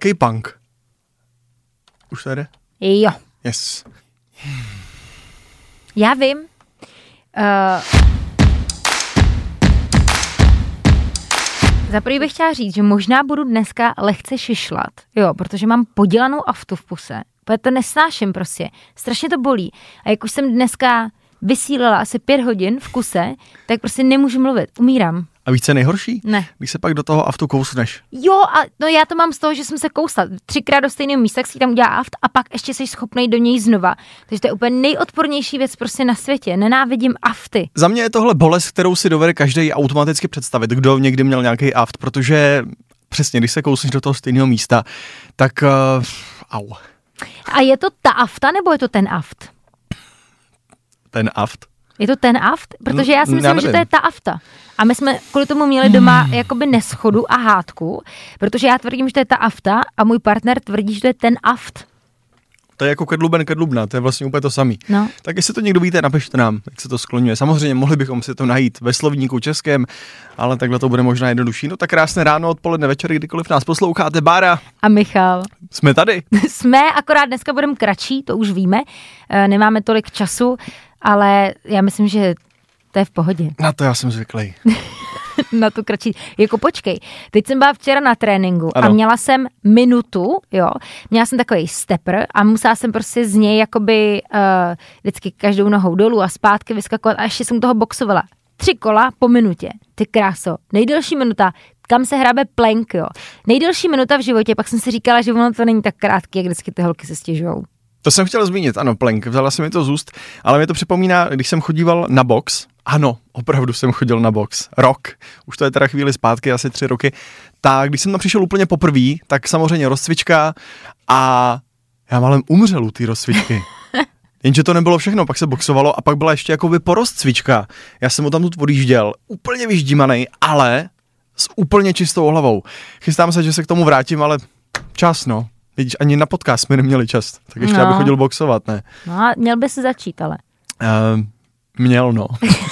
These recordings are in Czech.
K-punk. Už to jde? Jo. Yes. Já vím. Za prvý bych chtěla říct, že možná budu dneska lehce šišlat, jo, protože mám podělanou aftu v puse. Protože to nesnáším prostě. Strašně to bolí. A jak už jsem dneska vysílala asi 5 hodin v kuse, tak prostě nemůžu mluvit. Umírám. A víš, co je nejhorší? Ne. Když se pak do toho aftu kousneš. Jo, a no já to mám z toho, že jsem se kousla 3krát do stejného místa, tak si tam udělá aft a pak ještě jsi schopnej do něj znova. Takže to je úplně nejodpornější věc prostě na světě. Nenávidím afty. Za mě je tohle bolest, kterou si dovede každý automaticky představit, kdo někdy měl nějaký aft, protože přesně, když se kousneš do toho stejného místa, tak au. A je to ta afta, nebo je to ten aft? Ten aft. Je to ten aft? Protože já si myslím, že to je ta afta. A my jsme kvůli tomu měli doma jakoby neschodu a hádku, protože já tvrdím, že to je ta afta a můj partner tvrdí, že to je ten aft. To je jako kedluben, kedlubna, to je vlastně úplně to samý. No. Tak jestli to někdo víte, napište nám, jak se to skloňuje. Samozřejmě mohli bychom si to najít ve slovníku českém, ale takhle to bude možná jednodušší. No tak krásné ráno, odpoledne, večer, kdykoliv nás posloucháte. Bára a Michal. Jsme tady. Jsme, akorát dneska budeme kratší, to už víme. Nemáme tolik času, ale já myslím, že to je v pohodě. Na to já jsem zvyklý. Na tu kratší. Jako počkej, teď jsem byla včera na tréninku ano. A měla jsem minutu, jo. Měla jsem takový stepper a musela jsem prostě z něj jakoby vždycky každou nohou dolů a zpátky vyskakovat a ještě jsem toho boxovala. 3 kola po minutě. Ty kráso. Nejdelší minuta, kam se hrabe plank, jo. Nejdelší minuta v životě, pak jsem si říkala, že ono to není tak krátký, jak vždycky ty holky se stěžujou. To jsem chtěl zmínit, ano, plank, vzala jsem mi to z úst, ale mě to připomíná, když jsem chodíval na box, ano, opravdu jsem chodil na box, rok, už to je teda chvíli zpátky, asi 3 roky, tak když jsem tam přišel úplně poprvé, tak samozřejmě rozcvička a já málem umřel u té rozcvičky. Jenže to nebylo všechno, pak se boxovalo a pak byla ještě jakoby porozcvička. Já jsem ho tam tu odjížděl, úplně vyždímanej, ale s úplně čistou hlavou. Chystám se, že se k tomu vrátím, ale čas, no. Vidíš, ani na podcast jsme neměli čas, tak ještě abych chodil boxovat, ne? No a měl by se začít, ale. Měl, no.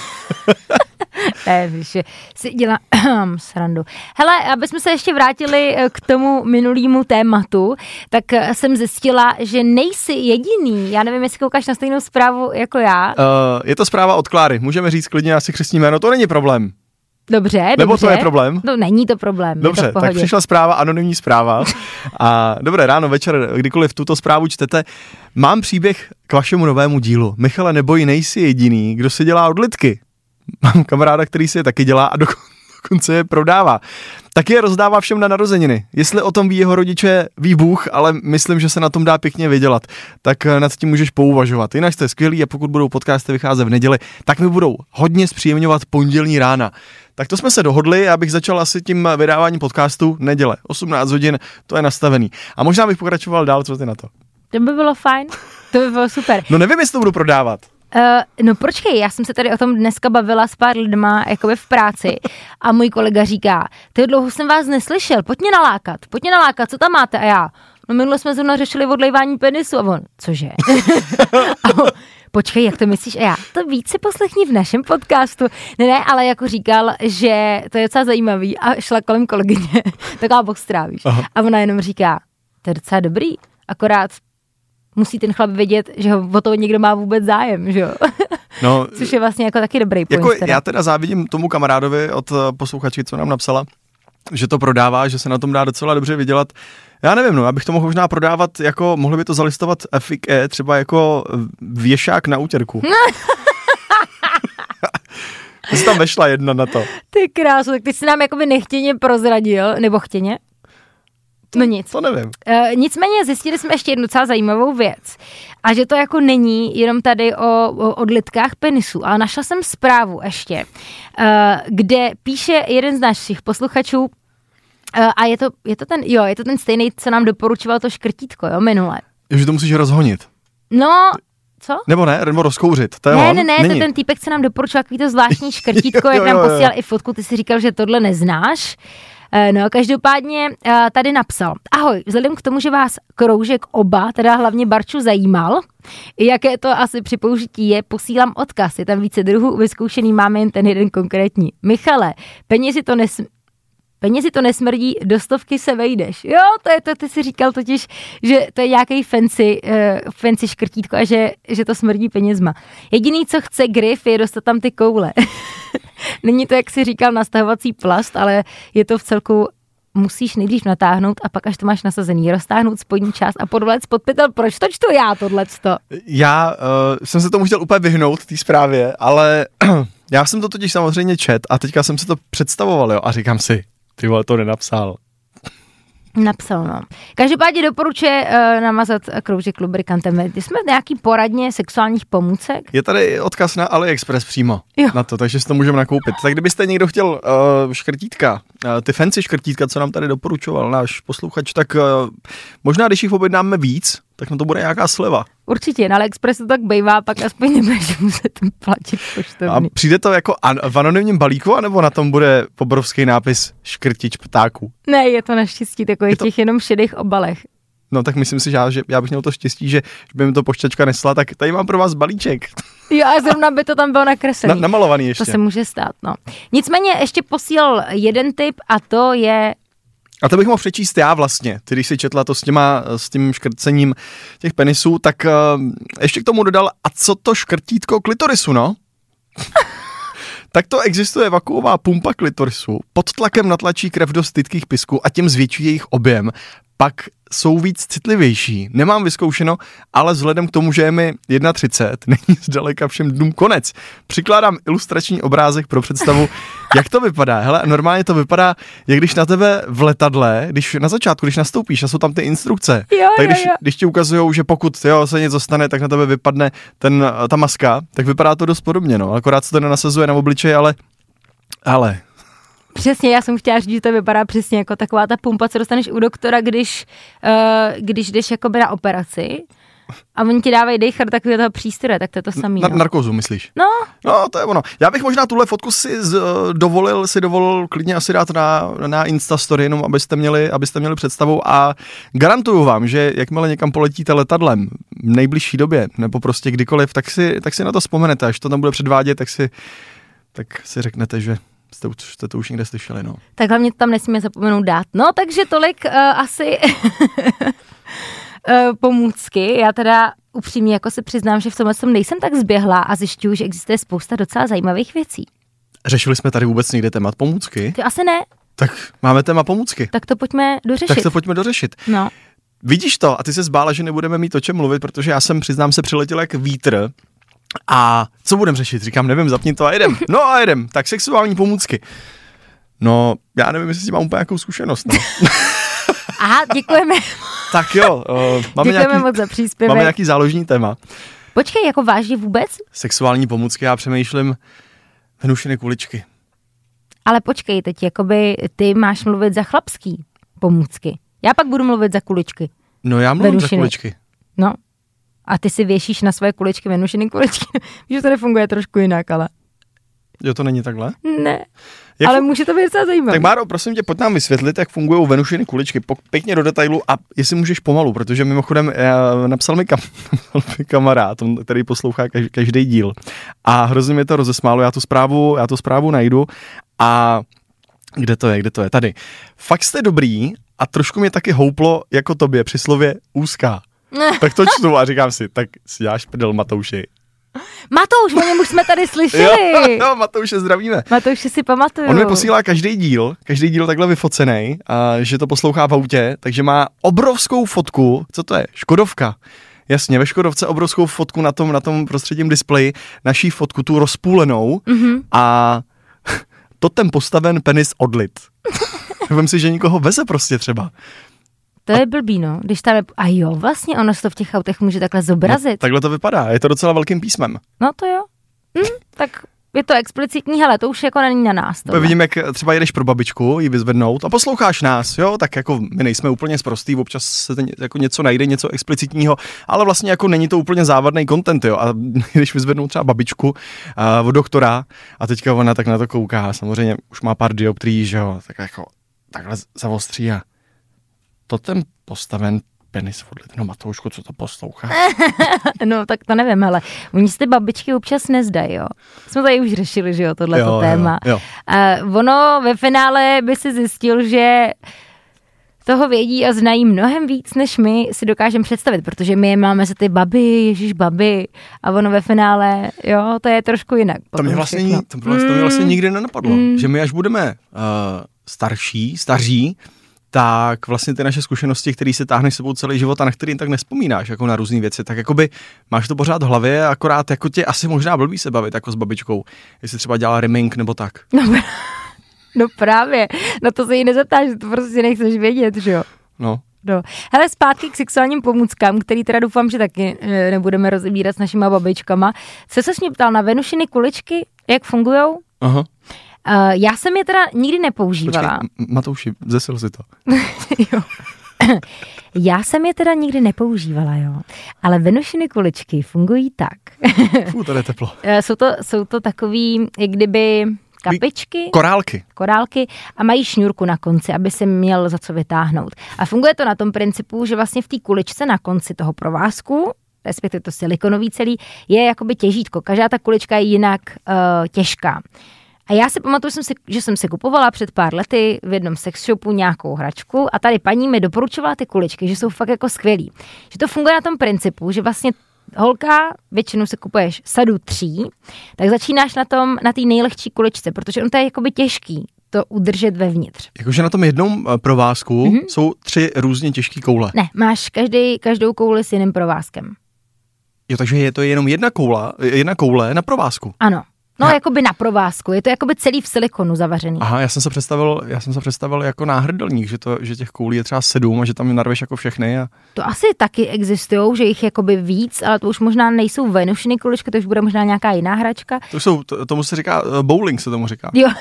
Ne, víš, si dělám srandu. Hele, aby jsme se ještě vrátili k tomu minulýmu tématu, tak jsem zjistila, že nejsi jediný. Já nevím, jestli koukáš na stejnou zprávu jako já. Je to zpráva od Kláry. Můžeme říct klidně asi křestní jméno, to není problém. Dobře. Nebo to je problém? No, není to problém. Dobře, to tak přišla zpráva, anonymní zpráva. A dobré ráno, večer, kdykoliv tuto zprávu čtete. Mám příběh k vašemu novému dílu. Michale, neboj, nejsi jediný, kdo si dělá odlitky. Mám kamaráda, který si je taky dělá a dokonce je prodává. Taky je rozdává všem na narozeniny. Jestli o tom ví jeho rodiče, ví Bůh, ale myslím, že se na tom dá pěkně vydělat. Tak nad tím můžeš pouvažovat. Jinak jste skvělí a pokud budou podcasty vycházet v neděli, tak mi budou hodně zpříjemňovat pondělní rána. Tak to jsme se dohodli, abych začal asi tím vydáváním podcastu neděle. 18 hodin, to je nastavený. A možná bych pokračoval dál, co ty na to? To by bylo fajn, to by bylo super. No nevím, jestli to budu prodávat. No počkej, já jsem se tady o tom dneska bavila s pár lidma jakoby v práci a můj kolega říká, ty dlouho jsem vás neslyšel, pojď mě nalákat, co tam máte? A já, no minule jsme zrovna řešili odlejvání penisu a on, cože? A on, počkej, jak to myslíš? A já, to víc si poslechni v našem podcastu. Ne, ale jako říkal, že to je docela zajímavý a šla kolem kolegyně, taková boxtra, víš. A ona jenom říká, to je docela dobrý, akorát musí ten chlap vědět, že o toho někdo má vůbec zájem, že jo? No, což je vlastně jako taky dobrý point. Jako já teda závidím tomu kamarádovi od posluchačky, co nám napsala, že to prodává, že se na tom dá docela dobře vydělat. Já nevím, no, abych to mohl možná prodávat, jako mohli by to zalistovat FIE, třeba jako věšák na útěrku. Jsi tam vešla jedna na to. Ty krásu, tak ty jsi nám jakoby nechtěně prozradil, nebo chtěně? No nic. To nevím. Nicméně zjistili jsme ještě jednu docela zajímavou věc. A že to jako není jenom tady o odlitkách penisu. Ale našla jsem zprávu ještě, kde píše jeden z našich posluchačů, a je to ten stejný, co nám doporučoval to škrtítko, jo, minule. Že to musíš rozhonit. No, co? Nebo rozkouřit. To je ne, to je ten týpek, co nám doporučoval takový to zvláštní škrtítko, jak nám posílal i fotku, ty si říkal, že tohle neznáš. No, každopádně tady napsal, ahoj, vzhledem k tomu, že vás kroužek oba, teda hlavně Barču, zajímal, jaké to asi při použití je, posílám odkaz, je tam více druhů, vyzkoušený máme jen ten jeden konkrétní. Michale, penězi to nesmrdí, do 100 se vejdeš. Jo, to je to, ty si říkal totiž, že to je nějaký fancy škrtítko a že to smrdí penězma. Jediný, co chce Griff, je dostat tam ty koule. Není to, jak si říkal, nastahovací plast, ale je to v celku, musíš nejdřív natáhnout a pak, až to máš nasazený, roztáhnout spodní část a podvléct pod pytel. Proč to čtu já tohleto? Já jsem se tomu chtěl úplně vyhnout, té zprávě, ale já jsem to totiž samozřejmě čet a teďka jsem si to představoval, jo, a říkám si, ty vole, to nenapsal. Napsal, no. Každopádně doporučuje namazat kroužek lubrikantem. Jsme nějaký poradně sexuálních pomůcek. Je tady odkaz na AliExpress přímo na to, takže si to můžeme nakoupit. Tak kdybyste někdo chtěl škrtítka, ty fancy škrtítka, co nám tady doporučoval náš posluchač, tak možná, když jich objednáme víc, tak na to bude nějaká sleva. Určitě, na AliExpressu tak bejvá, pak aspoň nebudeš muset platit poštovní. A přijde to jako v anonymním balíku, anebo na tom bude obrovský nápis škrtič ptáků? Ne, je to naštěstí takových těch jenom šedých obalech. No tak myslím si, že já bych měl to štěstí, že by mi to pošťačka nesla, tak tady mám pro vás balíček. Jo, a zrovna by to tam bylo nakreslený. Namalovaný ještě. To se může stát, no. Nicméně ještě posílal jeden tip a to je... A to bych mohl přečíst já vlastně, ty, když si četla to s tím škrcením těch penisů, tak ještě k tomu dodal, a co to škrtítko klitorisu, no? Tak to existuje vakuová pumpa klitorisu, pod tlakem natlačí krev do stytkých pisků a tím zvětší jejich objem, pak jsou víc citlivější. Nemám vyzkoušeno, ale vzhledem k tomu, že je mi 31, není zdaleka všem dnům konec. Přikládám ilustrační obrázek pro představu, jak to vypadá. Hele, normálně to vypadá, jak když na tebe v letadle, když na začátku, když nastoupíš a jsou tam ty instrukce, tak když ti ukazujou, že pokud se něco stane, tak na tebe vypadne ta maska, tak vypadá to dost podobně, no. Akorát se to nenasazuje na obličej, ale... Přesně, já jsem chtěla říct, že to vypadá přesně jako taková ta pumpa, co dostaneš u doktora, když jdeš jakoby na operaci a oni ti dávají dejchar takového toho přístroje, tak to je to samý. Narkózu, myslíš? No, to je ono. Já bych možná tuhle fotku si dovolil klidně asi dát na Instastory, jenom abyste měli představu a garantuju vám, že jakmile někam poletíte letadlem v nejbližší době, nebo prostě kdykoliv, tak si na to vzpomenete, až to tam bude předvádět, tak si řeknete, že jste to už někde slyšeli, no. Tak hlavně to tam nesmíme zapomenout dát. No, takže tolik asi pomůcky. Já teda upřímně jako se přiznám, že v tomhle nejsem tak zběhlá a zjišťuju, že existuje spousta docela zajímavých věcí. Řešili jsme tady vůbec někde témat pomůcky? To asi ne. Tak máme téma pomůcky. Tak to pojďme dořešit. No. Vidíš to a ty se zbála, že nebudeme mít o čem mluvit, protože já jsem, přiznám se, přiletěl jak vítr. A co budem řešit? Říkám, nevím, zapni to a jedem. No a jedem. Tak sexuální pomůcky. No, já nevím, jestli mám úplně nějakou zkušenost. No. Aha, děkujeme. Tak jo, děkujeme moc za příspěvek. Máme nějaký záložní téma. Počkej, jako vážně vůbec? Sexuální pomůcky, já přemýšlím Venušiny kuličky. Ale počkej, teď jakoby ty máš mluvit za chlapský pomůcky. Já pak budu mluvit za kuličky. No já mluvím za kuličky. No. A ty si věšíš na svoje kuličky Venušiny kuličky. Víš, že to nefunguje trošku jinak, ale... Jo, to není takhle? Ne, ale může to být docela zajímavé. Tak Máro, prosím tě, pojď nám vysvětlit, jak fungují Venušiny kuličky. Pěkně do detailu a jestli můžeš pomalu, protože mimochodem napsal mi kamarád, který poslouchá každý díl. A hrozně mě to rozesmálo, já tu zprávu najdu a kde to je? Tady. Fakt jste dobrý a trošku mě taky houplo jako tobě při slově úzká. Tak to čtu a říkám si, tak si děláš prdel, Matouši. Matouš, o něm už jsme tady slyšeli. Jo, Matouše zdravíme. Matouše si pamatuju. On mi posílá každý díl takhle vyfocený, že to poslouchá v autě, takže má obrovskou fotku, co to je, Škodovka. Jasně, ve Škodovce obrovskou fotku na tom prostředním displeji, naší fotku, tu rozpůlenou a totem postaven penis odlit. Vem si, že nikoho veze prostě třeba. To je blbý, no. Když tam je... A jo, vlastně ono se to v těch autech může takhle zobrazit. No, takhle to vypadá, je to docela velkým písmem. No to jo. Tak je to explicitní, hele, to už jako není na nás. Vidím, jak třeba jedeš pro babičku, ji vyzvednout a posloucháš nás, jo, tak jako my nejsme úplně sprostý, občas se jako něco najde, něco explicitního, ale vlastně jako není to úplně závadný content, jo, a když vyzvednou třeba babičku od doktora a teďka ona tak na to kouká, samozřejmě už má pár dioptrií, že jo, tak jako takhle zavostří a totem postaven penis odlit. No Matoušku, co to poslouchá? No tak to nevím, ale oni si ty babičky občas nezdají, jo. Jsme tady už řešili, že jo, tohleto téma. Jo. Ono ve finále by si zjistil, že toho vědí a znají mnohem víc, než my si dokážeme představit, protože my je máme za ty baby, ježiš baby, a ono ve finále, jo, to je trošku jinak. To mě vlastně nikdy nenapadlo, že my až budeme staří, tak vlastně ty naše zkušenosti, které se táhneš sebou celý život a na který tak nespomínáš jako na různé věci, tak jakoby máš to pořád v hlavě, akorát jako tě asi možná blbý se bavit jako s babičkou, jestli třeba dělala rimming nebo tak. No právě, na to se jí nezeptáš, to prostě nechceš vědět, že jo. No. Hele, zpátky k sexuálním pomůckám, který teda doufám, že taky nebudeme rozebírat s našima babičkama. Co se s mě ptal na Venušiny kuličky, jak fungujou? Aha. Já jsem je teda nikdy nepoužívala. Počkej, Matouši, zesil si to. Jo. Já jsem je teda nikdy nepoužívala, jo. Ale Venušiny kuličky fungují tak. Tady je teplo. Jsou to takový, jak kdyby kapičky. Korálky a mají šňůrku na konci, aby se měl za co vytáhnout. A funguje to na tom principu, že vlastně v té kuličce na konci toho provázku, respektive to silikonový celý, je jakoby těžítko. Každá ta kulička je jinak těžká. A já si pamatuju, že jsem si kupovala před pár lety v jednom sex shopu nějakou hračku a tady paní mi doporučovala ty kuličky, že jsou fakt jako skvělý. Že to funguje na tom principu, že vlastně holka, většinou si kupuješ sadu 3, tak začínáš na té nejlehčí kuličce, protože on to je jakoby těžký to udržet vevnitř. Jakože na tom jednom provázku jsou 3 různě těžké koule. Ne, máš každou kouli s jiným provázkem. Jo, takže je to jenom jedna koule na provázku. Ano. No, jakoby na provázku, je to jakoby celý v silikonu zavařený. Aha, já jsem se představil jako náhrdelník, že těch koulí je třeba 7 a že tam narveš jako všechny. To asi taky existujou, že jich jakoby víc, ale to už možná nejsou Venušiny kuličky, to už bude možná nějaká jiná hračka. Tomu se říká, bowling se tomu říká. Jo.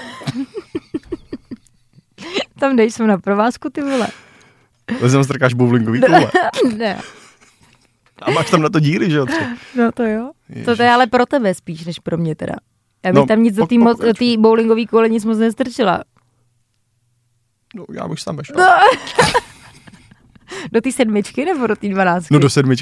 Tam nejsou na provázku, ty vole. To jsem strkáš bowlingový koule. Ne. A máš tam na to díry, že jo? No to jo. Ježiš. To je ale pro tebe spíš, než pro mě teda. Já bych tam nic do té bowlingové koule nic moc nestrčila. No, já bych tam vešel. No. Do té 7 nebo do té 12? No do 7.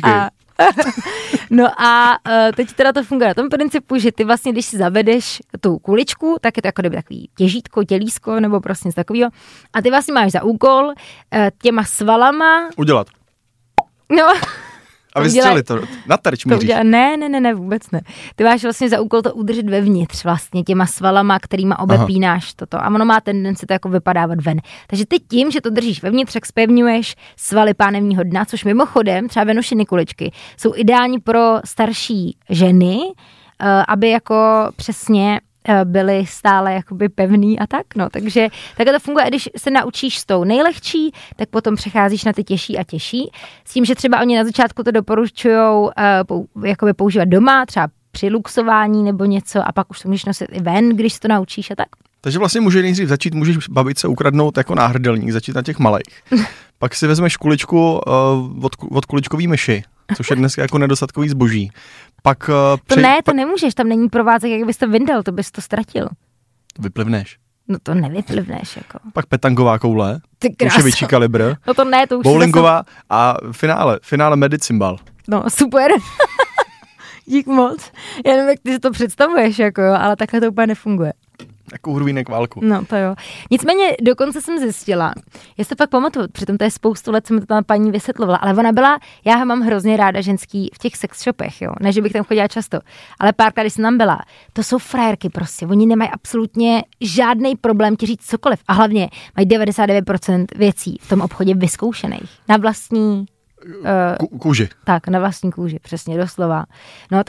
No a teď teda to funguje na tom principu, že ty vlastně, když si zavedeš tu kuličku, tak je to jako takový těžítko, tělísko nebo prostě něco takového. A ty vlastně máš za úkol těma svalama udělat. No. A vystřelit to, na terč míříš. Ne, vůbec ne. Ty máš vlastně za úkol to udržet vevnitř vlastně těma svalama, kterýma obepínáš toto. A ono má tendenci to jako vypadávat ven. Takže ty tím, že to držíš vevnitř, tak zpevňuješ svaly pánevního dna, což mimochodem třeba Venušiny kuličky jsou ideální pro starší ženy, aby jako přesně byly stále jakoby pevný a tak, no, takže takhle to funguje, a když se naučíš s tou nejlehčí, tak potom přecházíš na ty těžší a těžší, s tím, že třeba oni na začátku to doporučujou jakoby používat doma, třeba při luxování nebo něco, a pak už to můžeš nosit i ven, když se to naučíš a tak. Takže vlastně můžeš babičce ukradnout jako náhrdelník, začít na těch malých. Pak si vezmeš kuličku od kuličkový myši, což je dneska jako nedostatkový zboží. Pak to nemůžeš, tam není provázek, jak bys to vyndal, to bys to ztratil. Vyplivneš. No to nevyplivneš, jako. Pak petangová koule, už je větší kalibr. No to ne, to už bowlingová a finále medicinbal. No super. Dík moc. Já nevím, jak ty si to představuješ, jako jo, ale takhle to úplně nefunguje. Jako hurvínek válku. No to jo. Nicméně dokonce jsem zjistila, já si to fakt pamatuju, přitom to je spoustu let, co mi to ta paní vysvětlovala, ale ona byla, já mám hrozně ráda ženský v těch sex shopech, jo, ne, že bych tam chodila často, ale párkrát, když jsem tam byla, to jsou frajerky prostě, oni nemají absolutně žádný problém ti říct cokoliv a hlavně mají 99% věcí v tom obchodě vyzkoušených na vlastní kůži. Tak, na vlastní kůži, přesně, doslova. No,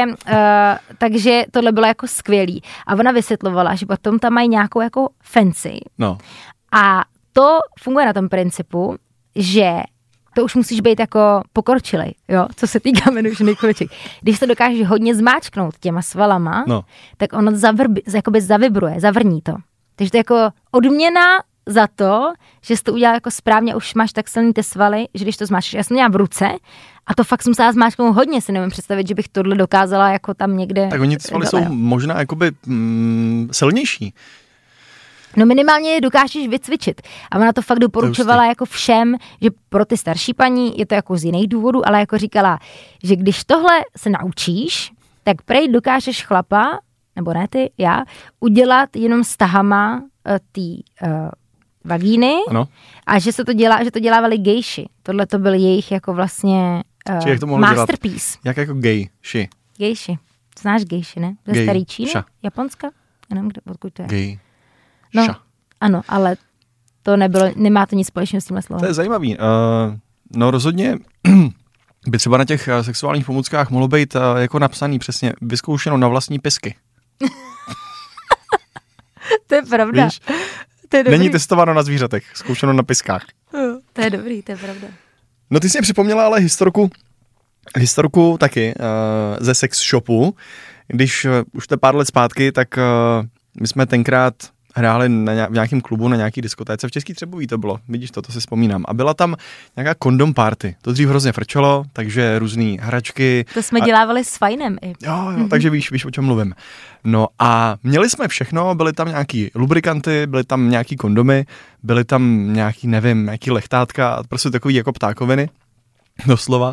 takže tohle bylo jako skvělý. A ona vysvětlovala, že potom tam mají nějakou jako fancy. No. A to funguje na tom principu, že to už musíš být jako pokročilej, jo, co se týká Venušiny kuliček. Když to dokážeš hodně zmáčknout těma svalama, tak ono jakoby zavibruje, zavrní to. Takže to je jako odměna za to, že jsi to udělal jako správně, už máš tak silný ty svaly, že když to zmáčkneš, já jsem měla v ruce a to fakt jsem musela zmáčknout hodně, si nevím představit, že bych tohle dokázala jako tam někde. Tak oni ty svaly jsou možná jakoby silnější. No minimálně je dokážeš vycvičit. A ona to fakt doporučovala jako všem, že pro ty starší paní je to jako z jiných důvodů, ale jako říkala, že když tohle se naučíš, tak prej dokážeš chlapa, nebo ne ty, já, udělat jenom s tahama té vagíny. Ano. A že to dělávali gejši. Tohle to byl jejich jako vlastně masterpiece. Jak jako gejši? Gejši. Znáš gejši, ne? Ze starý Číny? Japonska? Já nevím, odkud to je. Gej. No, ano, ale to nemá to nic společného s tímhle slovem. To je zajímavý. No rozhodně by třeba na těch sexuálních pomůckách mohlo být jako napsaný přesně vyzkoušeno na vlastní pisky. To je pravda. Víš? Není testováno na zvířatech, zkoušeno na piskách. To je dobrý, to je pravda. No ty jsi mi připomněla ale historku taky ze sex shopu. Když už to pár let zpátky, tak my jsme tenkrát hráli v nějakém klubu, na nějaký diskotéce, v Český Třebový to bylo, vidíš to si vzpomínám. A byla tam nějaká kondom party, to dřív hrozně frčelo, takže různý hračky. To jsme dělávali s Fajnem i. Jo, takže víš, o čem mluvím. No a měli jsme všechno, byly tam nějaký lubrikanty, byly tam nějaký kondomy, byly tam nějaký, nevím, nějaký lechtátka, prostě takový jako ptákoviny, doslova.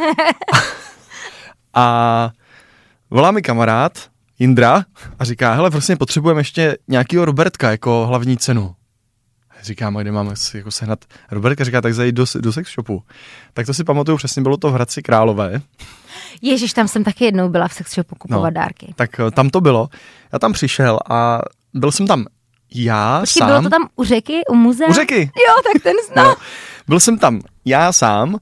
A volá mi kamarád, Jindra, a říká, hele, prostě potřebujeme ještě nějakýho Robertka jako hlavní cenu. Říkám, a kde máme jako sehnat Robertka? Říká, tak zajít do sex shopu. Tak to si pamatuju, přesně bylo to v Hradci Králové. Ježiš, tam jsem taky jednou byla v sex shopu kupovat dárky. Tak tam to bylo. Já tam přišel a byl jsem tam sám. Bylo to tam u řeky, u muzea? U řeky. Jo, tak ten znám. No, byl jsem tam já sám,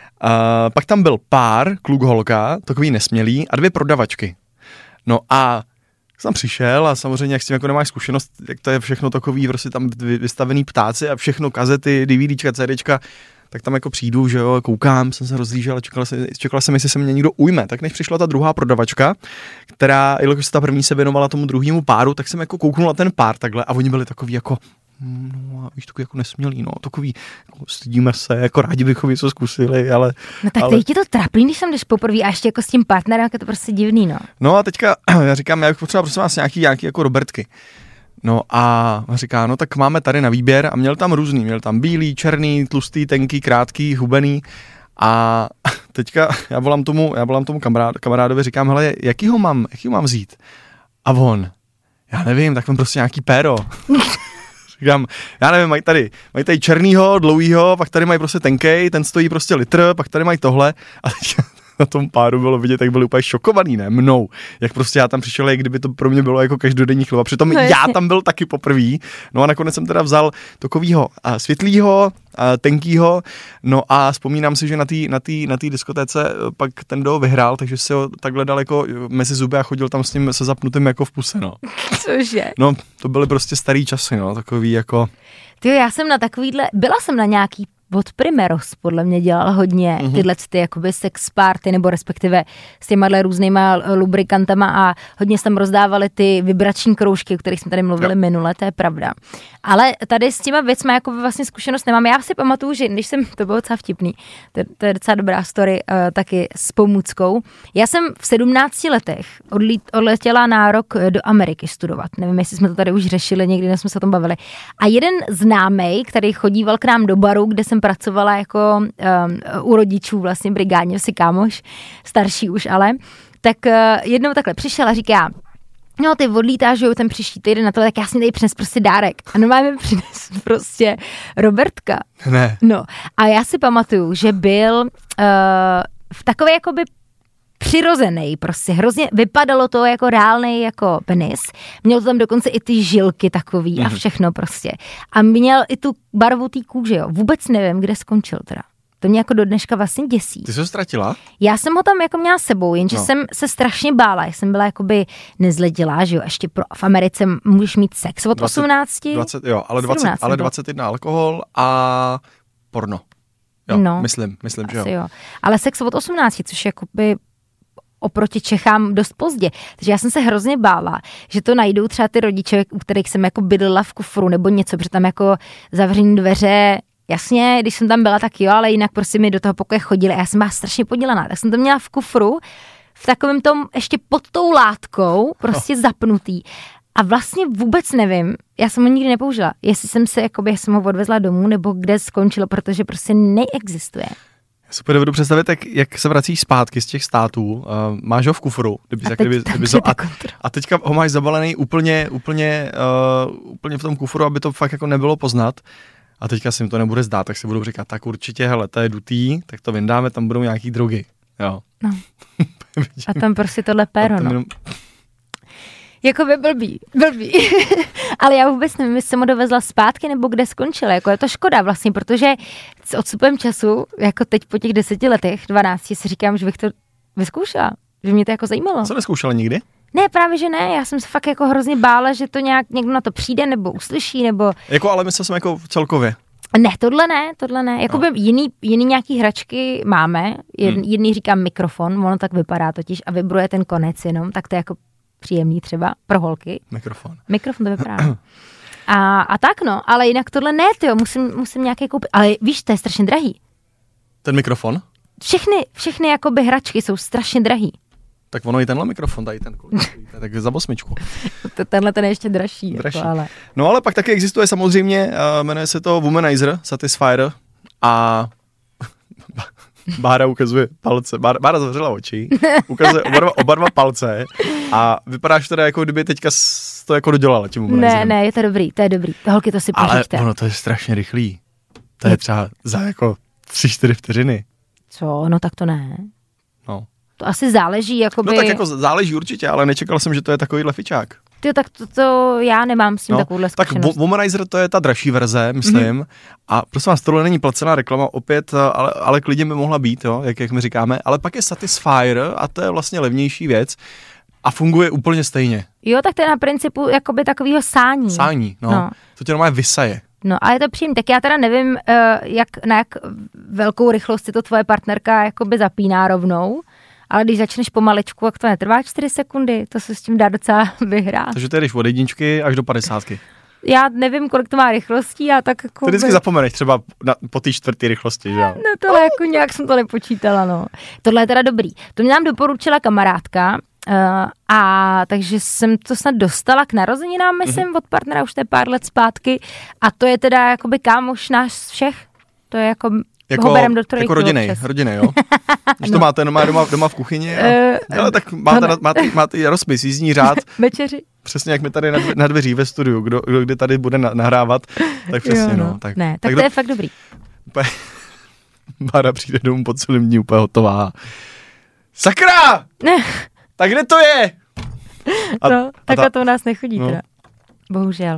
pak tam byl pár, kluk, holka, takový nesmělý a 2 prodavačky. No a jsem přišel a samozřejmě, jak s tím jako nemáš zkušenost, jak to je všechno takový, prostě tam vystavený ptáci a všechno, kazety, DVDčka, CDčka, tak tam jako přijdu, že jo, koukám, jsem se rozlížel a čekala jsem, jestli se mě někdo ujme. Tak než přišla ta druhá prodavačka, která, jelikož ta první se věnovala tomu druhému páru, tak jsem jako kouknul na ten pár takhle a oni byli takový jako, no, víš, takový jako nesmělý, no, takový, jako stydíme se, jako rádi bychom něco zkusili, ale... No tak teď ti to trapný, když jsem jdeš poprvé a ještě jako s tím partnerem, je to prostě divný, no. No a teďka, já říkám, já bych potřeboval prosím vás nějaký jako Robertky. No a říká, no tak máme tady na výběr a měl tam různý, měl tam bílý, černý, tlustý, tenký, krátký, hubený a teďka já volám tomu kamarádovi, říkám, hele, jakýho mám vzít? A on, já nevím, tak mám prostě nějaký péro. Říkám, já nevím, mají tady černýho, dlouhýho, pak tady mají prostě tenkej, ten stojí prostě litr, pak tady mají tohle a teďka na tom páru bylo vidět, jak byli úplně šokovaný, ne, mnou. Jak prostě já tam přišel, jak kdyby to pro mě bylo jako každodenní chleba. Přitom já tam byl taky poprvý. No a nakonec jsem teda vzal takovýho světlýho, tenkýho. No a vzpomínám si, že na té diskotéce pak ten kdo vyhrál, takže si ho takhle dal jako mezi zuby a chodil tam s ním se zapnutým jako v puse, no. Cože? No, to byly prostě starý časy, no, takový jako... Tyjo, já jsem na takovýhle, byla jsem na nějaký od Primeros podle mě dělal hodně tyhle ty jakoby sex party, nebo respektive s těma různýma lubrikantama a hodně se tam rozdávali ty vibrační kroužky, o kterých jsme tady mluvili minule, to je pravda. Ale tady s těma věcmi jako vlastně zkušenost nemám. Já si pamatuju, že když jsem, to bylo docela vtipný, to je docela dobrá story taky s pomůckou. Já jsem v 17 letech odletěla na rok do Ameriky studovat. Nevím, jestli jsme to tady už řešili, někdy jsme se o tom bavili. A jeden známej, který chodíval k nám do baru, kde jsem pracovala jako u rodičů vlastně brigádně, si kámoš, starší už ale, tak jednou takhle přišel a říká, no ty odlítáš, že jo, ten příští týden na to, tak já si tady přines prostě dárek. A normálně mi přines prostě Robertka. Ne. No a já si pamatuju, že byl v takové jakoby přirozený, prostě hrozně vypadalo to jako reálnej jako penis. Měl to tam dokonce i ty žilky takový a všechno prostě. A měl i tu barvu té kůže, jo. Vůbec nevím, kde skončil teda. To mě jako do dneška vlastně děsí. Ty jsi ho ztratila? Já jsem ho tam jako měla s sebou, jenže jsem se strašně bála. Já jsem byla jakoby nezledělá, že jo. Ještě v Americe můžeš mít sex od 18. 20, jo, ale 21 alkohol a porno. Jo, no, myslím, že jo. Ale sex od 18, což je jakoby oproti Čechám dost pozdě. Takže já jsem se hrozně bála, že to najdou třeba ty rodiče, u kterých jsem jako bydlela v kufru nebo něco, protože tam jako zavřený dveře, jasně, když jsem tam byla, tak jo, ale jinak prostě mi do toho pokoje chodili a já jsem byla strašně podělaná. Tak jsem to měla v kufru, v takovém tom ještě pod tou látkou, prostě zapnutý. A vlastně vůbec nevím, já jsem ho nikdy nepoužila, jestli jsem jsem ho odvezla domů, nebo kde skončilo, protože prostě neexistuje. Já si dovedu představit, jak se vracíš zpátky z těch států, máš ho v kufru, a teďka ho máš zabalený úplně v tom kufru, aby to fakt jako nebylo poznat. A teďka si jim to nebude zdát, tak si budu říkat, tak určitě, hele, to je dutý, tak to vyndáme, tam budou nějaký drogy. Jo. No. A tam prostě tohle péro, no. Jakoby blbý. Ale já vůbec nevím, jestli jsem ho dovezla zpátky, nebo kde skončila. Jako je to škoda vlastně, protože s odstupem času, jako teď po těch 10 letech, 12, si říkám, že bych to vyzkoušela. Že mě to jako zajímalo. Co neskoušela nikdy? Ne, právě že ne. Já jsem se fakt jako hrozně bála, že to někdo na to přijde, nebo uslyší, nebo... Jako, ale myslel jsem jako celkově. Ne, tohle ne. Jakoby jiný nějaký hračky máme. Jedný říká mikrofon, ono tak vypadá totiž a vibruje ten konec jenom, tak to je jako příjemný třeba pro holky. Mikrofon to vypadá. A tak no, ale jinak tohle ne, tyjo, musím nějaký koupit. Ale víš, to je strašně drahý. Ten mikrofon? Všechny jakoby hračky jsou strašně drahý. Tak ono i tenhle mikrofon, tady ten tak za 8. Tenhle ten je ještě dražší. Jako, ale. No ale pak taky existuje samozřejmě, jmenuje se to Womanizer, Satisfier a Bára ukazuje palce. Bára zavřela oči, ukazuje oba dva palce a vypadáš teda jako kdyby teďka to jako dodělala tím Womanizerem. Ne, je to dobrý. Holky to si pořiďte. Ale ono to je strašně rychlý. To je třeba za jako 3-4 vteřiny. Co? No tak to ne. No. To asi záleží, jakoby... No tak jako záleží určitě, ale nečekal jsem, že to je takovýhle fičák. Tak to já nemám s tím takovouhle zkušenost. Tak Womanizer to je ta dražší verze, myslím. A prosím vás, tohle není placená reklama, opět, ale klidně by mohla být, jo, jak my říkáme. Ale pak je Satisfier a to je vlastně levnější věc a funguje úplně stejně. Jo, tak to je na principu jakoby takovýho sání. Sání, no. To tě normálně vysaje. No a je to příjemné. Tak já teda nevím, na jak velkou rychlost si to tvoje partnerka jakoby zapíná rovnou. Ale když začneš pomalečku, jak to netrvá 4 sekundy, to se s tím dá docela vyhrát. Takže ty jdeš od 1 až do 50. Já nevím, kolik to má rychlostí, a tak jako... To vždycky zapomeneš třeba po té 4. rychlosti, že jo? No tohle jako nějak jsem to nepočítala, no. Tohle je teda dobrý. To mě nám doporučila kamarádka, a takže jsem to snad dostala k narozeninám, myslím, od partnera, už to je pár let zpátky. A to je teda jakoby kámoš náš všech. To je jako ho berem do trojky. Jako rodiny, jo? Když to máte doma v kuchyni, ale tak máte rozpis, jízdní řád. Večeři. Přesně jak mi tady na dveří ve studiu, kdo kdy tady bude nahrávat, tak přesně, jo, no. Tak to je fakt dobrý. Bára přijde domů po celém dní úplně hotová. Sakra! Ne. Tak kde to je? Takhle to u nás nechodí teda. Bohužel.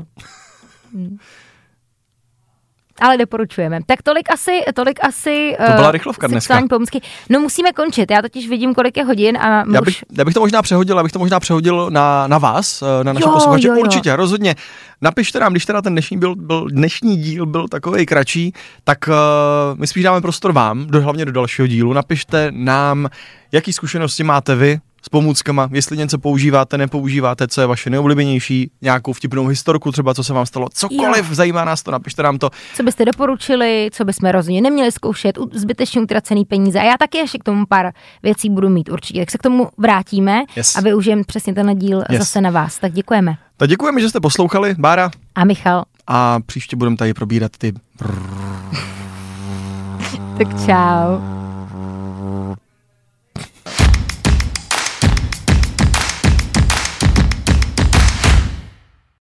Ale doporučujeme. Tak tolik asi to byla rychlovka dneska. Pomůcky. No musíme končit, já totiž vidím, kolik je hodin a já bych to možná přehodil na vás, na naše posluchače. Určitě, rozhodně. Napište nám, když teda ten dnešní díl byl takovej kratší, tak my spíš dáme prostor vám, hlavně do dalšího dílu. Napište nám, jaký zkušenosti máte vy s pomůckama, jestli něco používáte, nepoužíváte, co je vaše nejoblíbenější, nějakou vtipnou historku třeba, co se vám stalo, cokoliv, zajímá nás to, napište nám to. Co byste doporučili, co bychom rozhodně neměli zkoušet, zbytečně utracený peníze. A já taky ještě k tomu pár věcí budu mít určitě, tak se k tomu vrátíme a využijeme přesně tenhle díl zase na vás. Tak děkujeme. Tak děkujeme, že jste poslouchali, Bára. A Michal. A příště budeme tady probírat ty... Tak čau.